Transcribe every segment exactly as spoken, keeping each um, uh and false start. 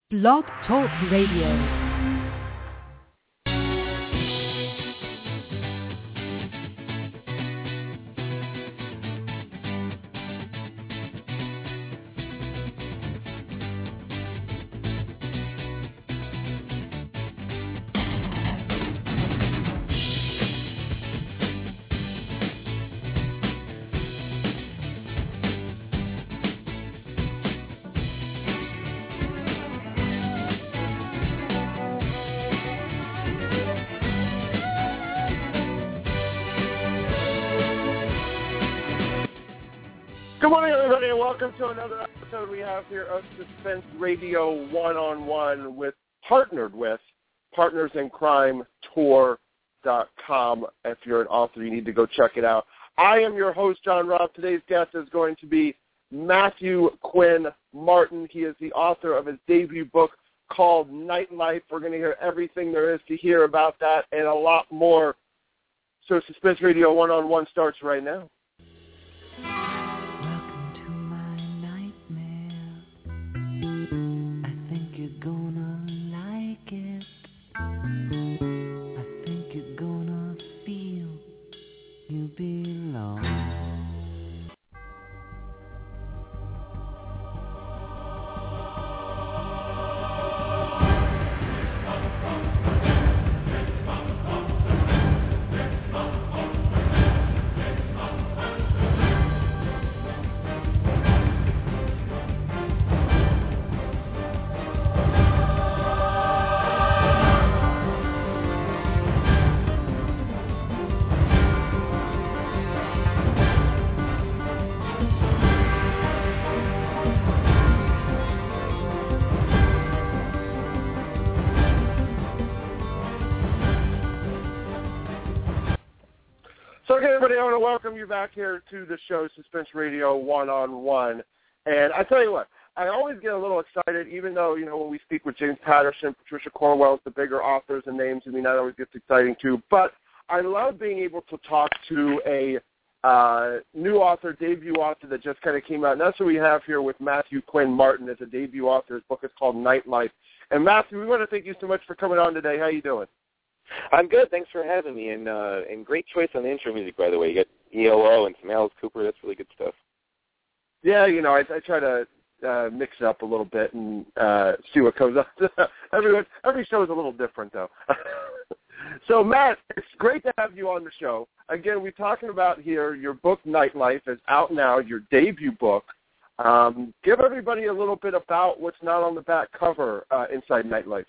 Blog Talk Radio. Good morning, everybody, and welcome to another episode we have here of Suspense Radio one-on-one with, partnered with, Partners in Crime Tour dot com. If you're an author, you need to go check it out. I am your host, John Robb. Today's guest is going to be Matthew Quinn Martin. He is the author of his debut book called Nightlife. We're going to hear everything there is to hear about that and a lot more. So Suspense Radio one-on-one starts right now. So, okay, everybody, I want to welcome you back here to the show, Suspense Radio one-on-one. And I tell you what, I always get a little excited, even though, you know, when we speak with James Patterson, Patricia Cornwell, the bigger authors and names, I mean, that always gets exciting too. But I love being able to talk to a uh, new author, debut author that just kind of came out. And that's what we have here with Matthew Quinn Martin as a debut author. His book is called Nightlife. And, Matthew, we want to thank you so much for coming on today. How you doing? I'm good. Thanks for having me, and uh, and great choice on the intro music, by the way. You got E L O and some Alice Cooper. That's really good stuff. Yeah, you know, I, I try to uh, mix it up a little bit and uh, see what comes up. Everyone, every show is a little different, though. So, Matt, it's great to have you on the show. Again, we're talking about here your book, Nightlife, is out now, your debut book. Um, give everybody a little bit about what's not on the back cover uh, inside Nightlife.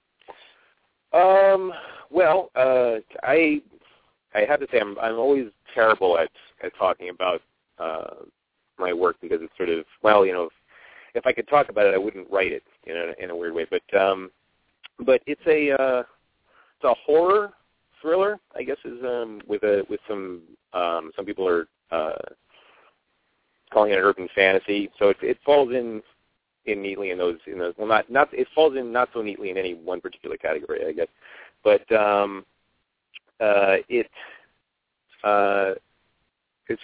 Um. Well, uh, I I have to say I'm I'm always terrible at, at talking about uh, my work because it's sort of, well, you know, if, if I could talk about it, I wouldn't write it, you know, in a weird way. But um, but it's a uh, it's a horror thriller, I guess, is um, with a with some um, some people are uh, calling it an urban fantasy. So it it falls in. in neatly in those, in those, well, not, not, it falls in not so neatly in any one particular category, I guess, but um, uh, it, uh, it's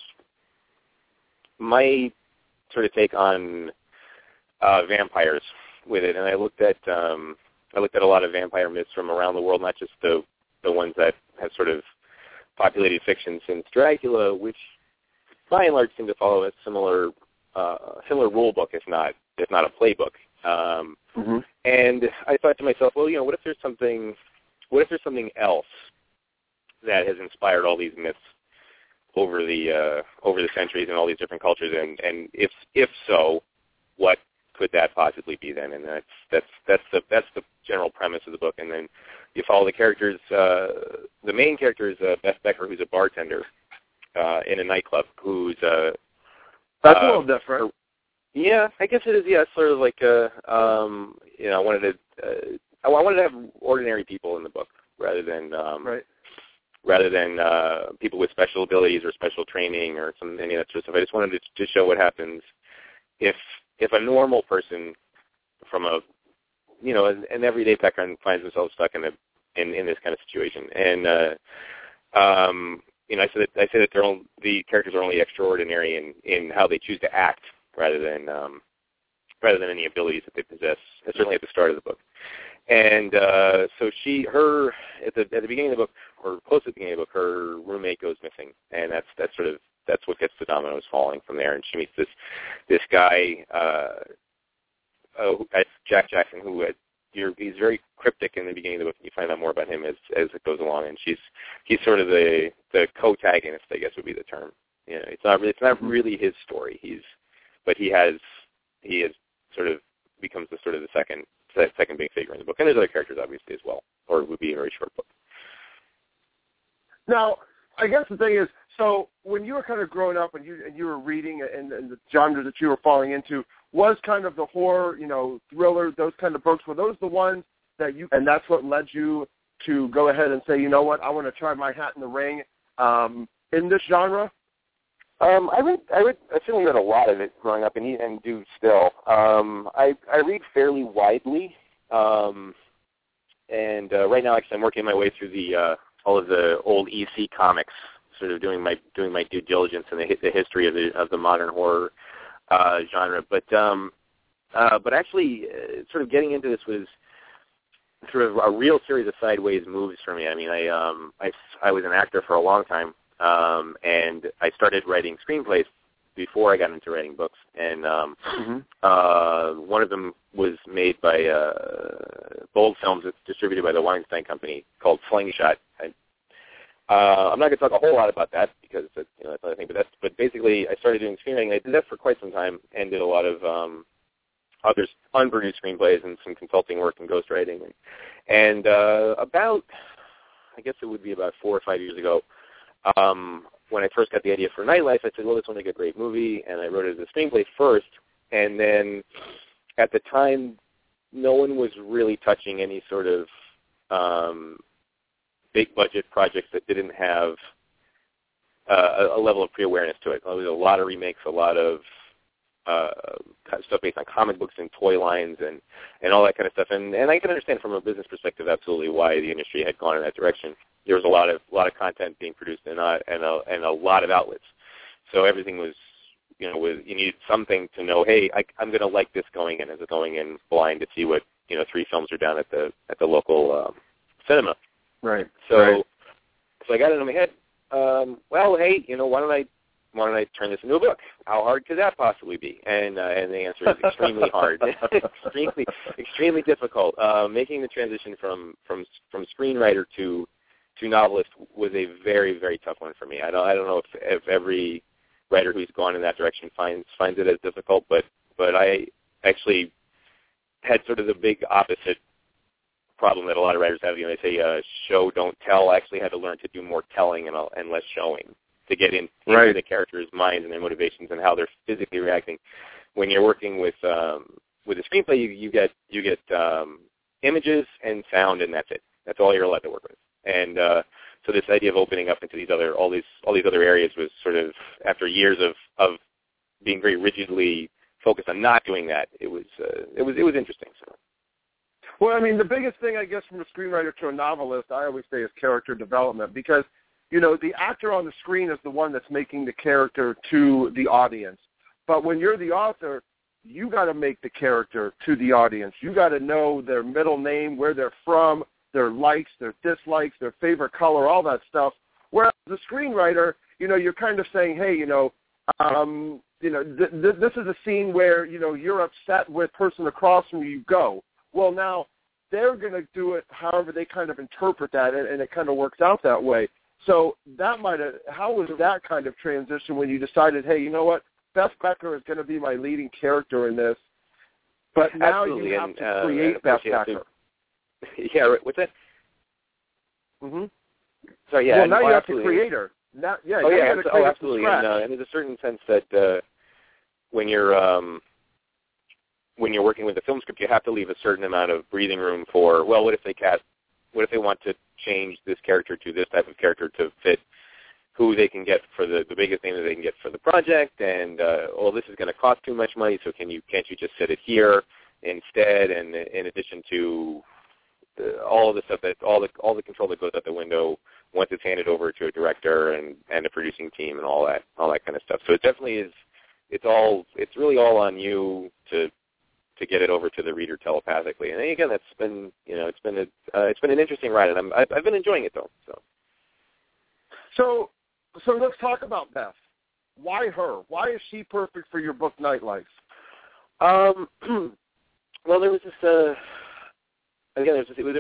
my sort of take on uh, vampires with it, and I looked at, um, I looked at a lot of vampire myths from around the world, not just the, the ones that have sort of populated fiction since Dracula, which by and large seem to follow a similar Uh, similar rule book, if not if not a playbook. Um, mm-hmm. And I thought to myself, well, you know, what if there's something, what if there's something else that has inspired all these myths over the uh, over the centuries and all these different cultures, and, and if if so, what could that possibly be then? And that's that's that's the that's the general premise of the book. And then you follow the characters. Uh, the main character is uh, Beth Becker, who's a bartender uh, in a nightclub, who's uh, That's a little uh, different. Yeah, I guess it is. Yeah, sort of like a, um, you know, I wanted to, uh, I wanted to have ordinary people in the book rather than, um, right. rather than uh, people with special abilities or special training or some any of that sort of stuff. I just wanted to, to show what happens if if a normal person from a, you know, an, an everyday background finds themselves stuck in a in, in this kind of situation. And uh, um, you know, I said that I said that they're only, the characters are only extraordinary in, in how they choose to act rather than um, rather than any abilities that they possess, certainly at the start of the book. And uh, so she, her, at the at the beginning of the book, or close to the beginning of the book, her roommate goes missing, and that's that's sort of that's what gets the dominoes falling from there. And she meets this this guy, uh, uh, Jack Jackson, who had, you're, he's very cryptic in the beginning of the book. And you find out more about him as as it goes along, and she's he's sort of the the co-tagonist, I guess would be the term. You know, it's not really, it's not really his story. He's but he has he has sort of becomes the sort of the second. That second big figure in the book. And there's other characters, obviously, as well, or it would be a very short book. Now, I guess the thing is, so when you were kind of growing up and you and you were reading and, and the genre that you were falling into was kind of the horror, you know, thriller, those kind of books, were those the ones that you, and that's what led you to go ahead and say, you know what, I want to try my hat in the ring um, in this genre? Um, I read, I read, I certainly read a lot of it growing up, and and do still. Um, I I read fairly widely, um, and uh, right now, actually, I'm working my way through the uh, all of the old E C comics, sort of doing my doing my due diligence in the the history of the of the modern horror uh, genre. But um, uh, but actually, uh, sort of getting into this was sort of a real series of sideways moves for me. I mean, I um, I I was an actor for a long time. Um, and I started writing screenplays before I got into writing books. And um, mm-hmm. uh, one of them was made by uh, Bold Films. It's distributed by the Weinstein Company, called Slingshot. I, uh, I'm not going to talk a whole lot about that because you know, that's another thing. But, that's, but basically, I started doing screenwriting. I did that for quite some time and did a lot of um, other unproduced screenplays and some consulting work and ghostwriting. And, and uh, about, I guess it would be about four or five years ago, Um, when I first got the idea for Nightlife, I said, well, this will make a great movie, and I wrote it as a screenplay first, and then at the time, no one was really touching any sort of um, big-budget projects that didn't have uh, a level of pre-awareness to it. There was a lot of remakes, a lot of uh, stuff based on comic books and toy lines and, and all that kind of stuff, and, and I can understand from a business perspective absolutely why the industry had gone in that direction. There was a lot of a lot of content being produced and uh, and a and a lot of outlets. So everything was, you know, was, you needed something to know. Hey, I, I'm going to like this going in, as a going in blind to see what you know three films are down at the at the local um, cinema. Right. So right. so I got it in my head. Um, well, hey, you know, why don't I why don't I turn this into a book? How hard could that possibly be? And uh, and the answer is extremely hard, extremely extremely difficult. Uh, making the transition from from from screenwriter to to novelist was a very, very tough one for me. I don't, I don't know if, if every writer who's gone in that direction finds finds it as difficult, but but I actually had sort of the big opposite problem that a lot of writers have. You know, they say uh, show, don't tell. I actually had to learn to do more telling and, and less showing to get in, right. into the characters' minds and their motivations and how they're physically reacting. When you're working with um, with a screenplay, you, you get you get um, images and sound, and that's it. That's all you're allowed to work with. And uh, so this idea of opening up into these other all these all these other areas was sort of, after years of, of being very rigidly focused on not doing that, it was uh, it was it was interesting. So. Well, I mean, the biggest thing, I guess, from a screenwriter to a novelist, I always say, is character development, because you know the actor on the screen is the one that's making the character to the audience. But when you're the author, you got to make the character to the audience. You got to know their middle name, where they're from, their likes, their dislikes, their favorite color, all that stuff. Whereas the screenwriter, you know, you're kind of saying, hey, you know, um, you know, th- th- this is a scene where, you know, you're upset with person across from you, go. Well, now they're going to do it however they kind of interpret that, and, and it kind of works out that way. So that might have, how was that kind of transition when you decided, hey, you know what, Beth Becker is going to be my leading character in this, but now Absolutely. you have and, to uh, create Beth Becker. Yeah, right. What's that? Mm-hmm. So yeah, well, now well, you have absolutely. to create her. Now, yeah, oh you yeah, got to oh, create absolutely. from And, uh, and there's a certain sense that uh, when you're um, when you're working with a film script, you have to leave a certain amount of breathing room for, well, what if they cast, what if they want to change this character to this type of character to fit who they can get for the, the biggest name that they can get for the project, and uh, well, this is going to cost too much money, so can you can't you just set it here instead? And in addition to the, all of the stuff that all the all the control that goes out the window once it's handed over to a director and, and a producing team and all that all that kind of stuff. So it definitely is. It's all. It's really all on you to to get it over to the reader telepathically. And again, that's been you know it's been a uh, it's been an interesting ride, and I'm, I've, I've been enjoying it though. So, so so let's talk about Beth. Why her? Why is she perfect for your book Nightlife? Um, well, there was this uh, again, there was this, it was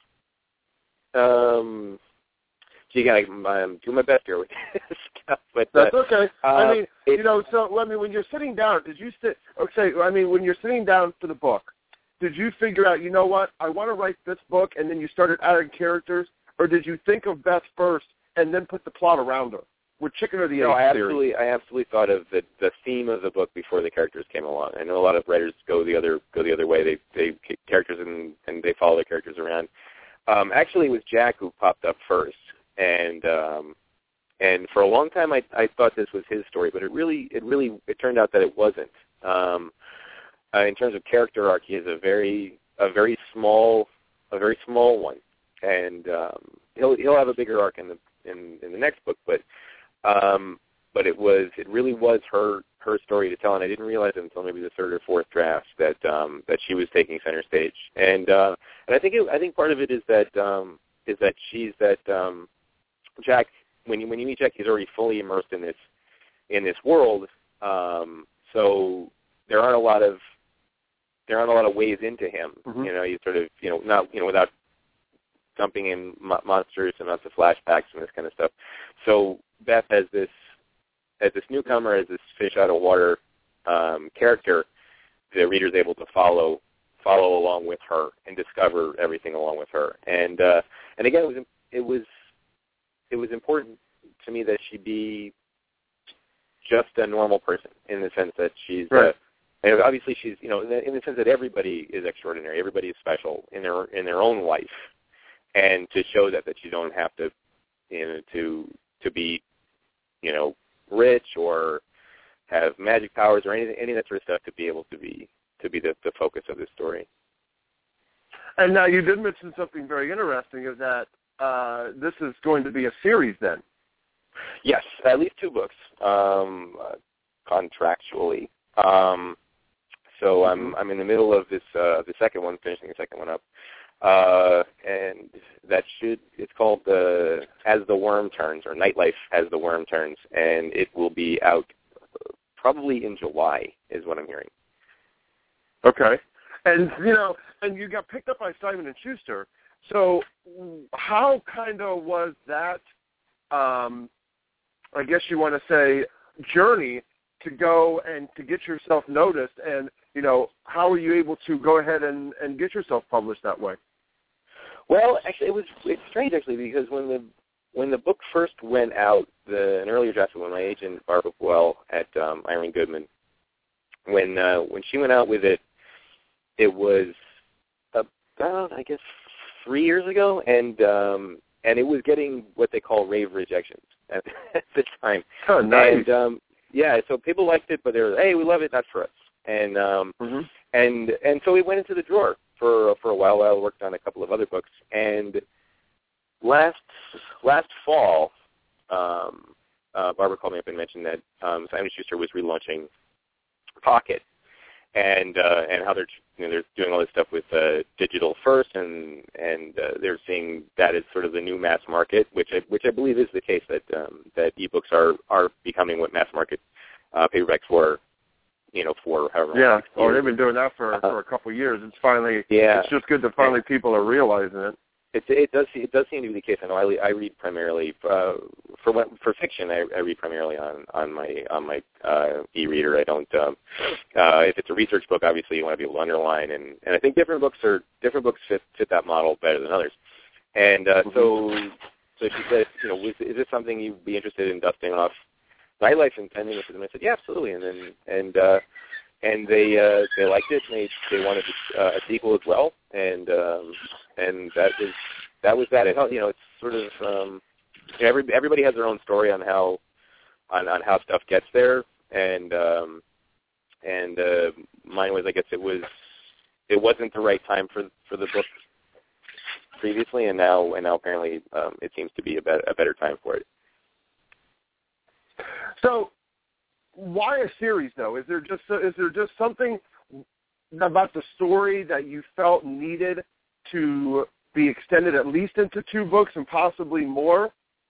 in, um. You got I'm doing my best here with this stuff, but that's uh, okay. Uh, I mean, it, you know, so I mean, when you're sitting down, did you sit? Okay, I mean, when you're sitting down for the book, did you figure out, you know what, I want to write this book, and then you started adding characters, or did you think of Beth first and then put the plot around her? With Chicken or the Egg no, I theory? absolutely, I absolutely thought of the the theme of the book before the characters came along. I know a lot of writers go the other go the other way. They they kick characters and and they follow the characters around. Um, actually, it was Jack who popped up first. And um, and for a long time, I, I thought this was his story, but it really, it really, it turned out that it wasn't. Um, uh, in terms of character arc, he is a very, a very small, a very small one, and um, he'll he'll have a bigger arc in the in, in the next book. But um, but it was, it really was her her story to tell, and I didn't realize it until maybe the third or fourth draft that um, that she was taking center stage. And uh, and I think it, I think part of it is that um, is that she's that. Um, Jack, when you when you meet Jack, he's already fully immersed in this in this world. Um, so there aren't a lot of there aren't a lot of ways into him. Mm-hmm. You know, you sort of you know not you know without dumping in mo- monsters and lots of flashbacks and this kind of stuff. So Beth as this as this newcomer, as this fish out of water um, character, the reader's able to follow follow along with her and discover everything along with her. And uh, and again, it was it was. It was important to me that she be just a normal person in the sense that she's, right. uh, and obviously she's, you know, in the, in the sense that everybody is extraordinary, everybody is special in their in their own life, and to show that that you don't have to, you know, to to be, you know, rich or have magic powers or any any of that sort of stuff to be able to be to be the, the focus of this story. And now you did mention something very interesting, is that. Uh, this is going to be a series then. Yes, at least two books, um, uh, contractually. Um, so I'm I'm in the middle of this uh, the second one, finishing the second one up, uh, and that should it's called the As the Worm Turns, or Nightlife As the Worm Turns, and it will be out probably in July, is what I'm hearing. Okay, and you know, and you got picked up by Simon and Schuster. So how kind of was that, um, I guess you want to say, journey to go and to get yourself noticed? And, you know, how were you able to go ahead and, and get yourself published that way? Well, actually, it was it's strange, actually, because when the when the book first went out, the an earlier draft when my agent, Barbara Buell at um, Irene Goodman, when, uh, when she went out with it, it was about, I guess, three years ago, and um, and it was getting what they call rave rejections at, at the time. Oh, nice. And um, yeah, so people liked it, but they were, hey, we love it, not for us. And um, mm-hmm. and and so it went into the drawer for for a while. I worked on a couple of other books, and last last fall, um, uh, Barbara called me up and mentioned that um, Simon Schuster was relaunching Pocket. And uh, and how they're you know, they're doing all this stuff with uh, digital first, and and uh, they're seeing that as sort of the new mass market, which I, which I believe is the case, that um, that ebooks are, are becoming what mass market uh, paperbacks were, you know, for however yeah. long. Yeah, oh, they've been doing that for, uh, for a couple of years. It's finally yeah. It's just good that finally yeah. people are realizing it. It, it does it does seem to be the case. I know I, I read primarily uh, for for fiction. I, I read primarily on, on my on my uh, e-reader. I don't. Um, uh, if it's a research book, obviously you want to be able to underline, and, and I think different books are different books fit, fit that model better than others. And uh, mm-hmm. so so she said, you know, was, is this something you'd be interested in dusting off Nightlife and sending it to them? I said, yeah, absolutely. And then and uh, and they uh, they liked it. And they they wanted uh, a sequel as well. And um, and that was that was that. It, you know, it's sort of um, you know, every, everybody has their own story on how on, on how stuff gets there, and um, and uh, mine was, I guess, it was it wasn't the right time for for the book previously, and now and now apparently um, it seems to be a, be- a better time for it. So, why a series though? Is there just is there just something about the story that you felt needed to be extended at least into two books and possibly more?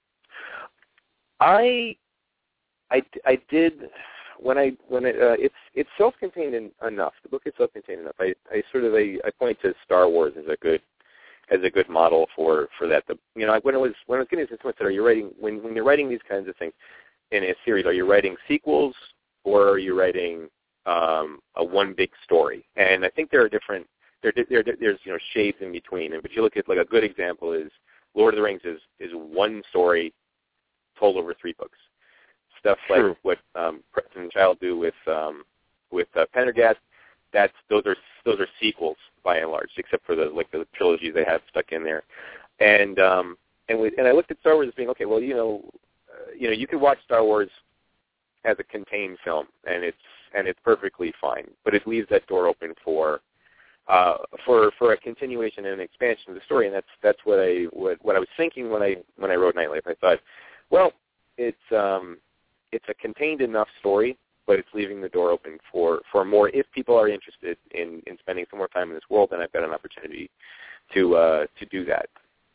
I, I, I did when I when it, uh, it's it's self-contained in, enough. The book is self-contained enough. I, I sort of I, I point to Star Wars as a good as a good model for, for that. The, you know, when I was when I was getting into someone said, are you writing when when you're writing these kinds of things in a series? Are you writing sequels or are you writing um, a one big story? And I think there are different there, there there's you know shades in between. And but you look at like a good example is Lord of the Rings is is one story told over three books. Stuff like True. what um, Preston and Child do with um, with uh, Pendergast. That's those are those are sequels by and large, except for the like the trilogy they have stuck in there. And um, and we, and I looked at Star Wars as being okay. Well, you know, uh, you know, you could watch Star Wars as a contained film, and it's and it's perfectly fine. But it leaves that door open for uh, for for a continuation and an expansion of the story. And that's that's what I what, what I was thinking when I when I wrote Nightlife. I thought, well, it's um, it's a contained enough story, but it's leaving the door open for, for more. If people are interested in, in spending some more time in this world, then I've got an opportunity to uh, to do that.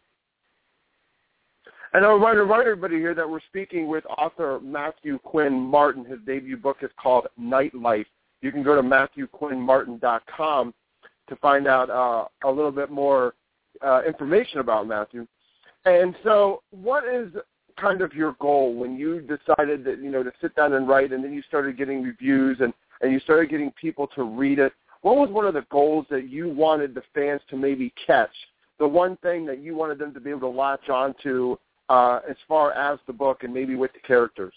And I want to remind everybody here that we're speaking with author Matthew Quinn Martin. His debut book is called Nightlife. You can go to matthew quinn martin dot com to find out uh, a little bit more uh, information about Matthew. And so what is kind of your goal when you decided that, you know, to sit down and write, and then you started getting reviews and, and you started getting people to read it? What was one of the goals that you wanted the fans to maybe catch? The one thing that you wanted them to be able to latch on to uh, as far as the book and maybe with the characters?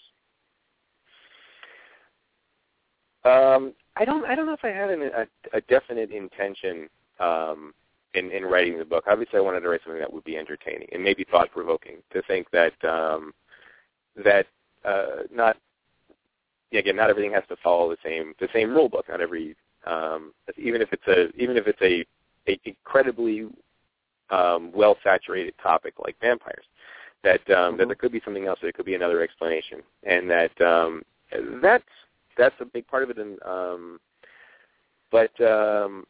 Um, I don't. I don't know if I had an, a, a definite intention um, in, in writing the book. Obviously, I wanted to write something that would be entertaining and maybe thought-provoking. To think that um, that uh, not yeah, again, not everything has to follow the same the same rule book. Not every um, even if it's a even if it's a, a incredibly um, well-saturated topic like vampires, that um, mm-hmm. that there could be something else. There could be another explanation, and that um, that's that's a big part of it. And um, but um,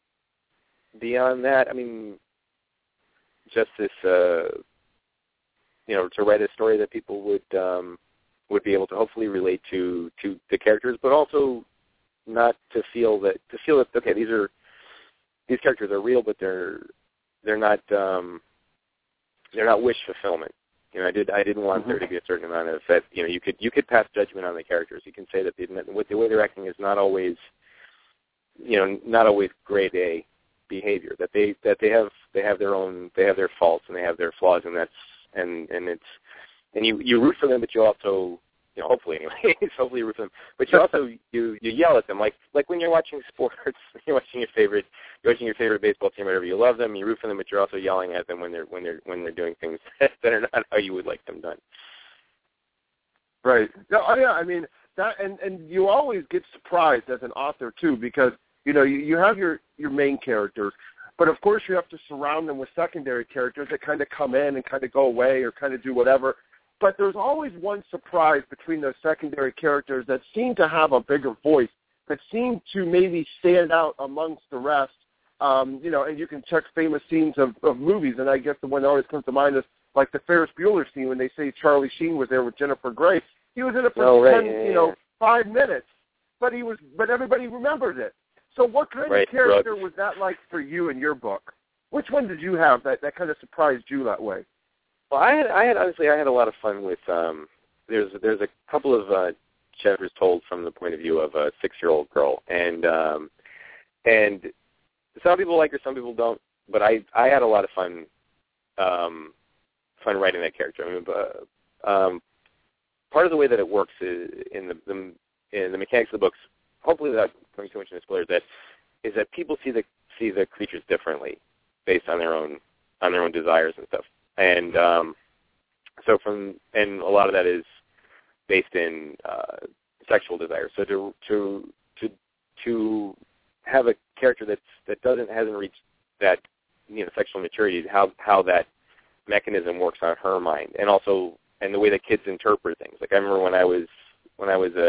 beyond that, I mean, just this, uh, you know, to write a story that people would um, would be able to hopefully relate to to the characters, but also not to feel that to feel that okay, these are these characters are real, but they're they're not um, they're not wish fulfillment. You know, I did I didn't want mm-hmm. there to be a certain amount of that. You know, you could you could pass judgment on the characters. You can say that the, the way they're acting is not always, you know, not always grade A behavior. That they that they have they have their own they have their faults and they have their flaws, and that's and and it's and you you root for them, but you also, you know, hopefully anyway, hopefully you root for them, but you also you you yell at them like like when you're watching sports, you're watching your favorite you're watching your favorite baseball team, or whatever. You love them, you root for them, but you're also yelling at them when they're when they're when they're doing things that are not how you would like them done. Right. No, oh, yeah. I mean that, and and you always get surprised as an author too, because you know you, you have your your main characters, but of course you have to surround them with secondary characters that kind of come in and kind of go away or kind of do whatever. But there's always one surprise between those secondary characters that seem to have a bigger voice, that seem to maybe stand out amongst the rest. Um, you know, and you can check famous scenes of, of movies, and I guess the one that always comes to mind is like the Ferris Bueller scene when they say Charlie Sheen was there with Jennifer Grey. He was in it for oh, right. ten, yeah, you know, yeah. five minutes, but he was, but everybody remembered it. So what kind right. of character Drugs. was that like for you in your book? Which one did you have that, that kind of surprised you that way? Well, I had, I had honestly, I had a lot of fun with. Um, there's, there's a couple of uh, chapters told from the point of view of a six-year-old girl, and um, and some people like her, some people don't. But I, I had a lot of fun, um, fun writing that character. I mean, uh, um, part of the way that it works is in the, the in the mechanics of the books, hopefully without going too much into spoilers, that is that people see the see the creatures differently based on their own on their own desires and stuff. And um, so from and a lot of that is based in uh, sexual desire. So to to to to have a character that's that doesn't hasn't reached that, you know, sexual maturity, how how that mechanism works on her mind, and also and the way that kids interpret things. Like I remember when I was when I was a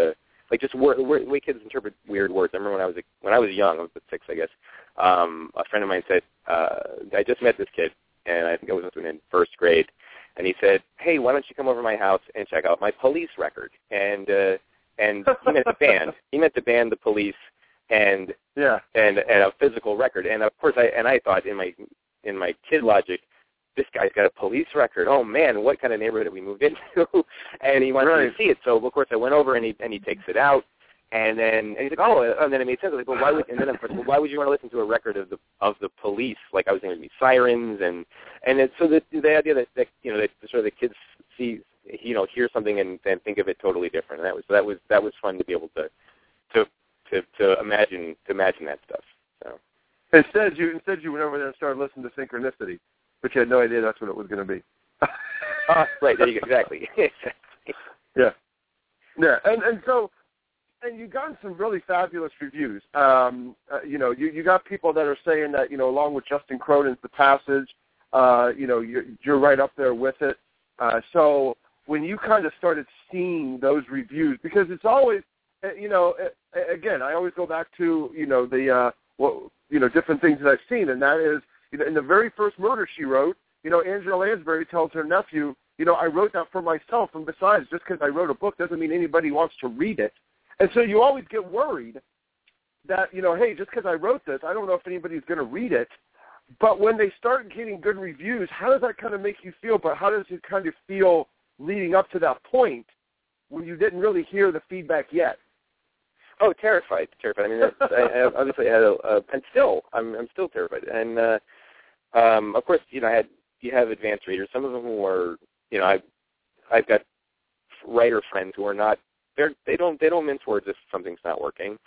like just word, the way kids interpret weird words. I remember when I was a, when I was young, I was six, I guess. Um, a friend of mine said, uh, I just met this kid, and I think I was in first grade, and he said, "Hey, why don't you come over to my house and check out my police record?" And uh, and he meant the band. He meant the band, the Police, and yeah, and and a physical record. And of course, I and I thought in my in my kid logic, this guy's got a police record. Oh man, what kind of neighborhood have we moved into? And he wants right. me to see it. So of course I went over and he and he takes it out. And then and he's like, oh, and then it made sense. I was like, well, why would and then of course, well, why would you want to listen to a record of the of the Police? Like I was thinking it'd be sirens and and it's, so the the idea that, that you know that sort of the kids see you know hear something and, and think of it totally different. And that was that was that was fun to be able to to to, to imagine to imagine that stuff. So instead you instead you went over there and started listening to Synchronicity, but you had no idea that's what it was going to be. uh, right there you go. Exactly. yeah, yeah, and and so. And you've gotten some really fabulous reviews. Um, uh, you know, you, you got people that are saying that, you know, along with Justin Cronin's The Passage, uh, you know, you're, you're right up there with it. Uh, so when you kind of started seeing those reviews, because it's always, you know, again, I always go back to, you know, the, uh, well, you know, different things that I've seen, and that is, you know, in the very first Murder, She Wrote, you know, Angela Lansbury tells her nephew, you know, I wrote that for myself, and besides, just because I wrote a book doesn't mean anybody wants to read it. And so you always get worried that, you know, hey, just because I wrote this, I don't know if anybody's going to read it. But when they start getting good reviews, how does that kind of make you feel? But how does it kind of feel leading up to that point when you didn't really hear the feedback yet? Oh, terrified, terrified. I mean, that's, I, I obviously had a, a, and still, I'm, I'm still terrified. And uh, um, of course, you know, I had you have advanced readers. Some of them who are, you know, I've I've got writer friends who are not. They're, they don't they don't mince words if something's not working,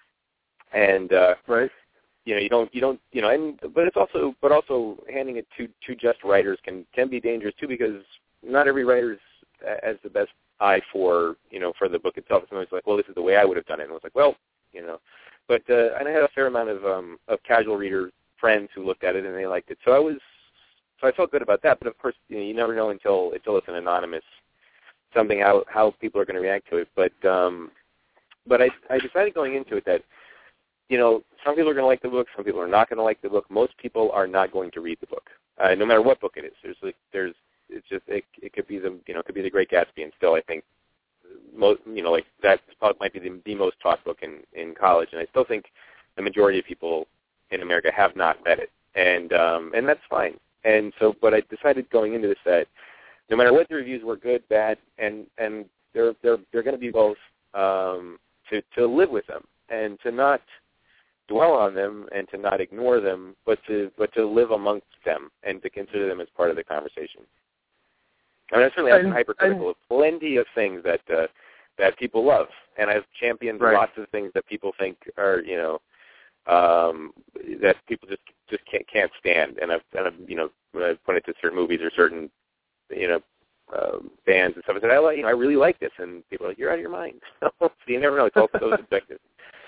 and uh, right. You know you don't you don't you know and but it's also but also handing it to to just writers can can be dangerous too, because not every writer has the best eye for you know for the book itself. Somebody's like, well, this is the way I would have done it, and I was like, well, you know, but uh, and I had a fair amount of um, of casual reader friends who looked at it and they liked it, so I was so I felt good about that. But of course, you know, you never know until until it's an anonymous something how how people are going to react to it, but um, but I I decided going into it that you know some people are going to like the book, some people are not going to like the book. Most people are not going to read the book, uh, no matter what book it is. There's like there's it's just it, it could be the you know it could be The Great Gatsby, and still I think most you know like that might be the, the most taught book in in college, and I still think the majority of people in America have not read it, and um, and that's fine. And so, but I decided going into this that no matter what the reviews were, good, bad, and, and they're they're they're going to be both, um, to to live with them and to not dwell on them and to not ignore them, but to but to live amongst them and to consider them as part of the conversation. I mean, I certainly have been hypercritical of plenty of things that uh, that people love, and I've championed right. lots of things that people think are you know um, that people just just can't can't stand, and I've and I've you know I've pointed to certain movies or certain you know, um, bands and stuff. I said, I, like, you know, I really like this. And people are like, you're out of your mind. So you never know. It's all so subjective.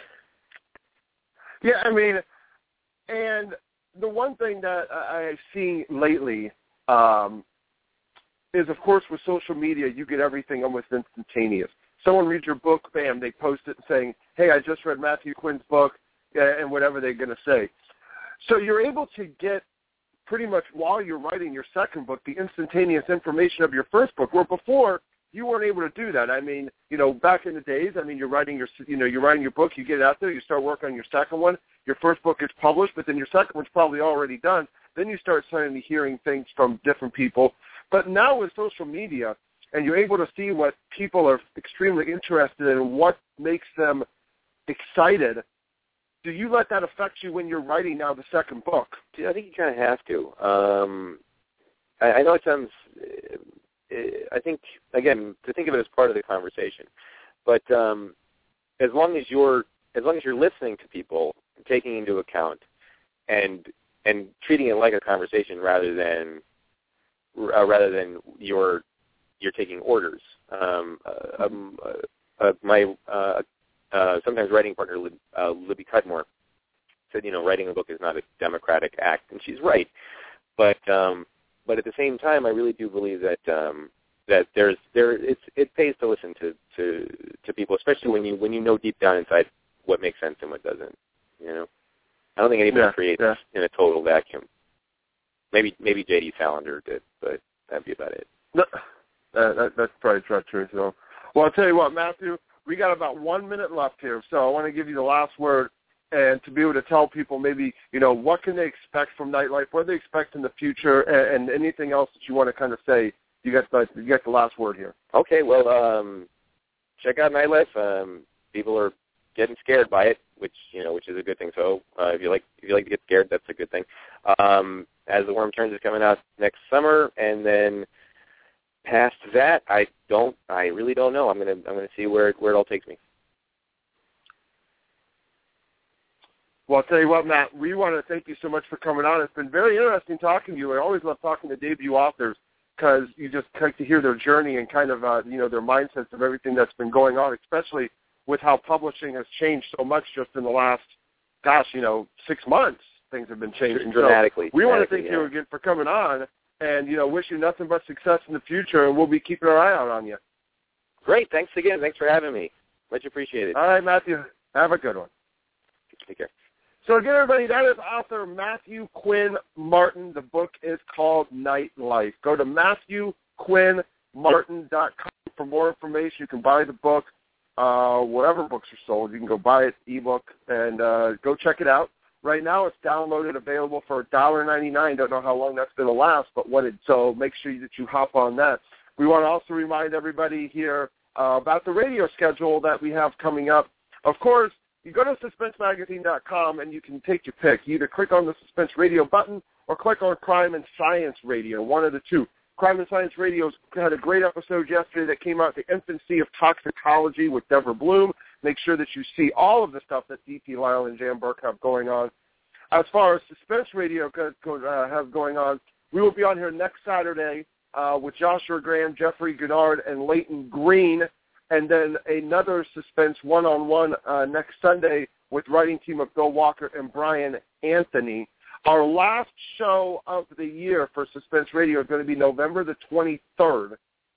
Yeah, I mean, and the one thing that I've seen lately um, is, of course, with social media, you get everything almost instantaneous. Someone reads your book, bam, they post it saying, hey, I just read Matthew Quinn's book, and whatever they're going to say. So you're able to get pretty much while you're writing your second book, the instantaneous information of your first book, where before you weren't able to do that. I mean, you know, back in the days, I mean, you're writing your, you know, you're writing your book, you get it out there, you start working on your second one, your first book is published, but then your second one's probably already done. Then you start suddenly hearing things from different people. But now with social media, and you're able to see what people are extremely interested in and what makes them excited, do you let that affect you when you're writing now the second book? Yeah, I think you kind of have to. Um, I, I know it sounds, uh, I think, again, to think of it as part of the conversation. But um, as long as you're as long as you're listening to people, taking into account, and and treating it like a conversation rather than uh, rather than you're you're taking orders. Um, uh, um, uh, uh, my uh, Uh, sometimes writing partner uh, Libby Cudmore said, you know, writing a book is not a democratic act, and she's right. But um, but at the same time, I really do believe that um, that there's there it's it pays to listen to, to, to people, especially when you when you know deep down inside what makes sense and what doesn't. You know, I don't think anybody yeah, creates yeah. in a total vacuum. Maybe maybe J D Salinger did, but that'd be about it. No, that, that, that's probably not true. So, well, I'll tell you what, Matthew, we got about one minute left here, so I want to give you the last word, and to be able to tell people maybe, you know, what can they expect from Nightlife, what do they expect in the future, and, and anything else that you want to kind of say. You got the you got the last word here. Okay, well, um, check out Nightlife. Um, people are getting scared by it, which you know, which is a good thing. So uh, if you like if you like to get scared, that's a good thing. Um, As the Worm Turns is coming out next summer, and then past that, I don't, I really don't know. I'm gonna I'm gonna see where where it all takes me. Well, I'll tell you what, Matt, we want to thank you so much for coming on. It's been very interesting talking to you. I always love talking to debut authors because you just like to hear their journey and kind of, uh, you know, their mindsets of everything that's been going on, especially with how publishing has changed so much just in the last, gosh, you know, six months. Things have been changing dramatically. So we want to thank yeah. you again for coming on and, you know, wish you nothing but success in the future, and we'll be keeping our eye out on you. Great. Thanks again. Thanks for having me. Much appreciated. All right, Matthew. Have a good one. Take care. So again, everybody, that is author Matthew Quinn Martin. The book is called Nightlife. Go to matthew quinn martin dot com for more information. You can buy the book, uh, wherever books are sold. You can go buy it, ebook, and uh, go check it out. Right now, it's downloaded, available for one dollar ninety-nine. Don't know how long that's going to last, but what it so make sure that you hop on that. We want to also remind everybody here uh, about the radio schedule that we have coming up. Of course, you go to suspense magazine dot com and you can take your pick. You either click on the Suspense Radio button or click on Crime and Science Radio, one of the two. Crime and Science Radio had a great episode yesterday that came out, The Infancy of Toxicology with Deborah Bloom. Make sure that you see all of the stuff that D P Lyle and Jan Burke have going on. As far as Suspense Radio uh, have going on, we will be on here next Saturday uh, with Joshua Graham, Jeffrey Gennard, and Leighton Green, and then another Suspense one-on-one uh, next Sunday with writing team of Bill Walker and Brian Anthony. Our last show of the year for Suspense Radio is going to be November the twenty-third,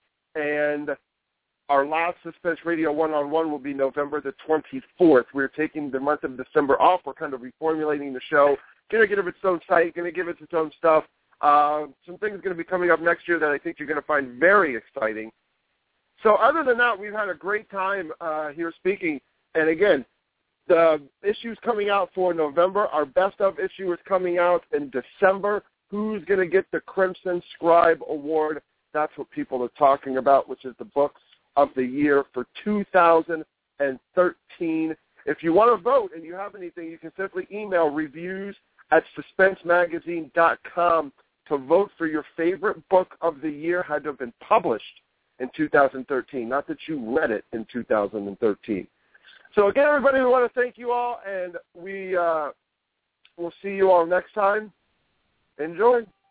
and our last Suspense Radio one-on-one will be November the twenty-fourth. We're taking the month of December off. We're kind of reformulating the show, going to give it its own site, going to give it its own stuff. Uh, some things are going to be coming up next year that I think you're going to find very exciting. So other than that, we've had a great time uh, here speaking. And again, the issues coming out for November, our best of issue is coming out in December. Who's going to get the Crimson Scribe Award? That's what people are talking about, which is the books of the year for two thousand thirteen. If you want to vote and you have anything, you can simply email reviews at suspense magazine dot com to vote for your favorite book of the year had to have been published in two thousand thirteen, not that you read it in two thousand thirteen. So again, everybody, we want to thank you all, and we uh, will see you all next time. Enjoy.